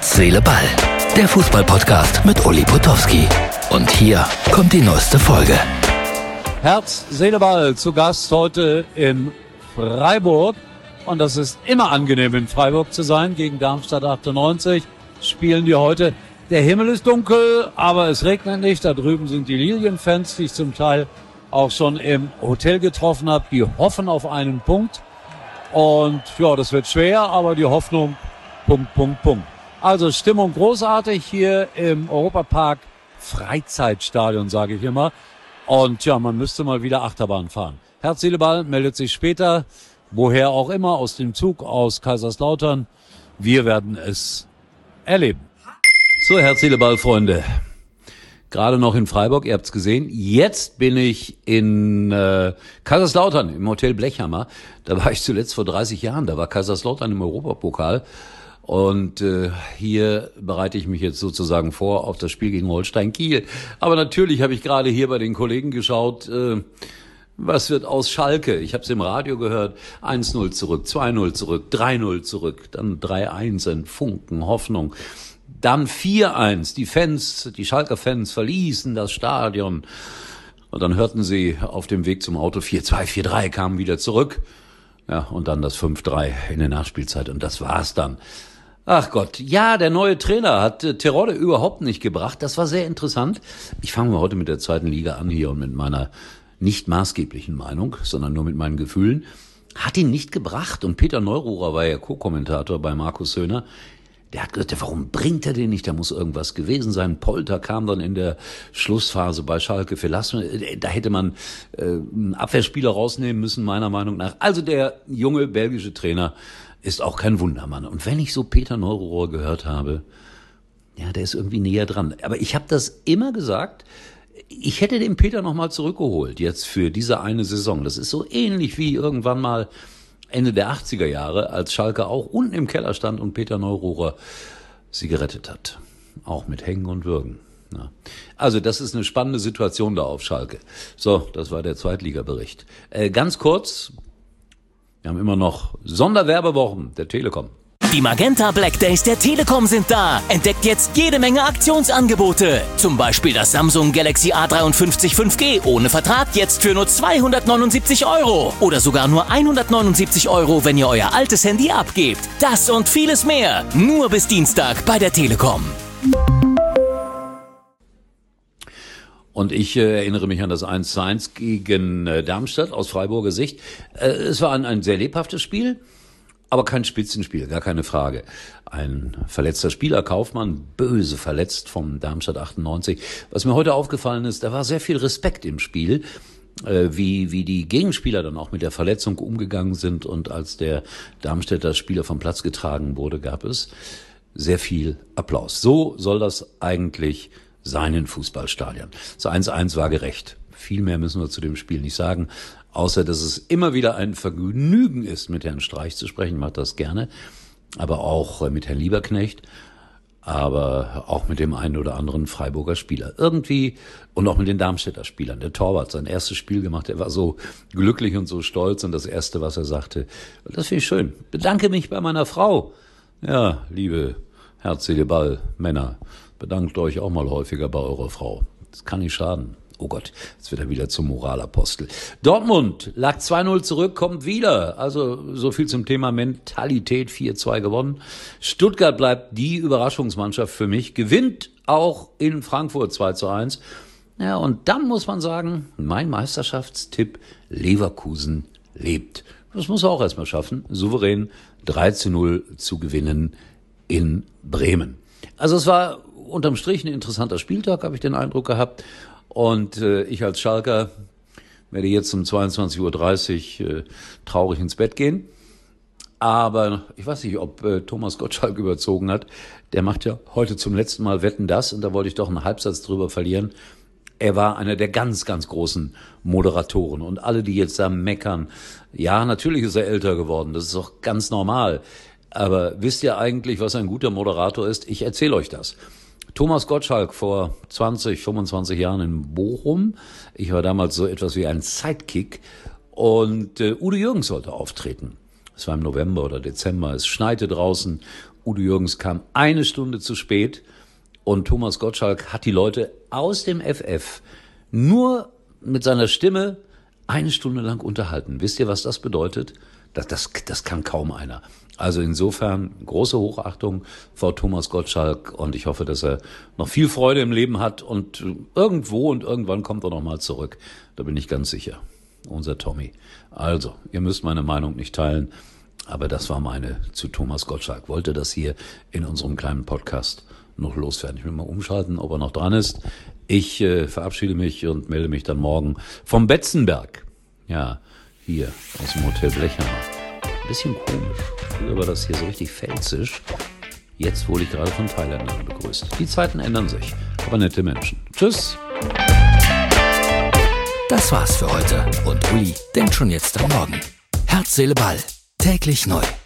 Herz, Seele, Ball. Der Fußball-Podcast mit Uli Potowski. Und hier kommt die neueste Folge. Herz, Seele, Ball zu Gast heute in Freiburg. Und das ist immer angenehm, in Freiburg zu sein. Gegen Darmstadt 98 spielen die heute. Der Himmel ist dunkel, aber es regnet nicht. Da drüben sind die Lilienfans, die ich zum Teil auch schon im Hotel getroffen habe. Die hoffen auf einen Punkt. Und ja, das wird schwer, aber die Hoffnung, Punkt. Also Stimmung großartig hier im Europapark Freizeitstadion, sage ich immer. Und ja, man müsste mal wieder Achterbahn fahren. Herz, Seele, Ball meldet sich später, woher auch immer, aus dem Zug, aus Kaiserslautern. Wir werden es erleben. So, Herz, Seele, Ball, Freunde. Gerade noch in Freiburg, ihr habt's gesehen. Jetzt bin ich in Kaiserslautern im Hotel Blechhammer. Da war ich zuletzt vor 30 Jahren. Da war Kaiserslautern im Europapokal. Und hier bereite ich mich jetzt sozusagen vor auf das Spiel gegen Holstein Kiel. Aber natürlich habe ich gerade hier bei den Kollegen geschaut, was wird aus Schalke? Ich habe es im Radio gehört. 1-0 zurück, 2-0 zurück, 3-0 zurück, dann 3-1, ein Funken Hoffnung. Dann 4-1. Die Schalker Fans verließen das Stadion. Und dann hörten sie auf dem Weg zum Auto 4-2, 4-3, kamen wieder zurück. Ja, und dann das 5-3 in der Nachspielzeit. Und das war's dann. Ach Gott. Ja, der neue Trainer hat Terodde überhaupt nicht gebracht. Das war sehr interessant. Ich fange mal heute mit der zweiten Liga an hier und mit meiner nicht maßgeblichen Meinung, sondern nur mit meinen Gefühlen. Hat ihn nicht gebracht. Und Peter Neururer war ja Co-Kommentator bei Markus Söhner. Der hat gesagt, warum bringt er den nicht? Da muss irgendwas gewesen sein. Polter kam dann in der Schlussphase bei Schalke verlassen. Da hätte man einen Abwehrspieler rausnehmen müssen, meiner Meinung nach. Also der junge belgische Trainer ist auch kein Wundermann. Und wenn ich so Peter Neururer gehört habe, ja, der ist irgendwie näher dran. Aber ich habe das immer gesagt, ich hätte den Peter nochmal zurückgeholt, jetzt für diese eine Saison. Das ist so ähnlich wie irgendwann mal Ende der 80er Jahre, als Schalke auch unten im Keller stand und Peter Neururer sie gerettet hat. Auch mit Hängen und Würgen. Ja. Also das ist eine spannende Situation da auf Schalke. So, das war der Zweitligabericht. Ganz kurz, wir haben immer noch Sonderwerbewochen der Telekom. Die Magenta Black Days der Telekom sind da. Entdeckt jetzt jede Menge Aktionsangebote. Zum Beispiel das Samsung Galaxy A53 5G ohne Vertrag jetzt für nur 279 €. Oder sogar nur 179 €, wenn ihr euer altes Handy abgebt. Das und vieles mehr. Nur bis Dienstag bei der Telekom. Und ich erinnere mich an das 1:1 gegen Darmstadt aus Freiburger Sicht. Es war ein sehr lebhaftes Spiel. Aber kein Spitzenspiel, gar keine Frage. Ein verletzter Spieler, Kaufmann, böse verletzt vom Darmstadt 98. Was mir heute aufgefallen ist, da war sehr viel Respekt im Spiel, wie die Gegenspieler dann auch mit der Verletzung umgegangen sind. Und als der Darmstädter Spieler vom Platz getragen wurde, gab es sehr viel Applaus. So soll das eigentlich sein in Fußballstadion. Das 1:1 war gerecht. Viel mehr müssen wir zu dem Spiel nicht sagen. Außer, dass es immer wieder ein Vergnügen ist, mit Herrn Streich zu sprechen. Ich mache das gerne. Aber auch mit Herrn Lieberknecht. Aber auch mit dem einen oder anderen Freiburger Spieler. Irgendwie. Und auch mit den Darmstädter Spielern. Der Torwart, sein erstes Spiel gemacht. Er war so glücklich und so stolz. Und das Erste, was er sagte, das finde ich schön. Bedanke mich bei meiner Frau. Ja, liebe Herz, Seele, Ball, Männer. Bedankt euch auch mal häufiger bei eurer Frau. Das kann nicht schaden. Oh Gott, jetzt wird er wieder zum Moralapostel. Dortmund lag 2-0 zurück, kommt wieder. Also so viel zum Thema Mentalität, 4-2 gewonnen. Stuttgart bleibt die Überraschungsmannschaft für mich, gewinnt auch in Frankfurt 2-1. Ja, und dann muss man sagen, mein Meisterschaftstipp, Leverkusen lebt. Das muss er auch erstmal schaffen, souverän 3-0 zu gewinnen in Bremen. Also es war unterm Strich ein interessanter Spieltag, habe ich den Eindruck gehabt. Und ich als Schalker werde jetzt um 22:30 Uhr traurig ins Bett gehen. Aber ich weiß nicht, ob Thomas Gottschalk überzogen hat. Der macht ja heute zum letzten Mal Wetten, das. Und da wollte ich doch einen Halbsatz drüber verlieren. Er war einer der ganz, ganz großen Moderatoren. Und alle, die jetzt da meckern, ja, natürlich ist er älter geworden. Das ist auch ganz normal. Aber wisst ihr eigentlich, was ein guter Moderator ist? Ich erzähle euch das. Thomas Gottschalk vor 20, 25 Jahren in Bochum. Ich war damals so etwas wie ein Sidekick. Und Udo Jürgens sollte auftreten. Es war im November oder Dezember. Es schneite draußen. Udo Jürgens kam 1 Stunde zu spät und Thomas Gottschalk hat die Leute aus dem FF nur mit seiner Stimme 1 Stunde lang unterhalten. Wisst ihr, was das bedeutet? Das kann kaum einer. Also insofern große Hochachtung vor Thomas Gottschalk und ich hoffe, dass er noch viel Freude im Leben hat und irgendwo und irgendwann kommt er nochmal zurück. Da bin ich ganz sicher. Unser Tommy. Also, ihr müsst meine Meinung nicht teilen, aber das war meine zu Thomas Gottschalk. Wollte das hier in unserem kleinen Podcast noch loswerden. Ich will mal umschalten, ob er noch dran ist. Ich verabschiede mich und melde mich dann morgen vom Betzenberg. Ja, hier aus dem Hotel Blechhammer. Ein bisschen komisch. Früher war das hier so richtig pfälzisch. Jetzt wurde ich gerade von Thailändern begrüßt. Die Zeiten ändern sich, aber nette Menschen. Tschüss. Das war's für heute und Uli denkt schon jetzt am Morgen. Herz, Seele, Ball. Täglich neu.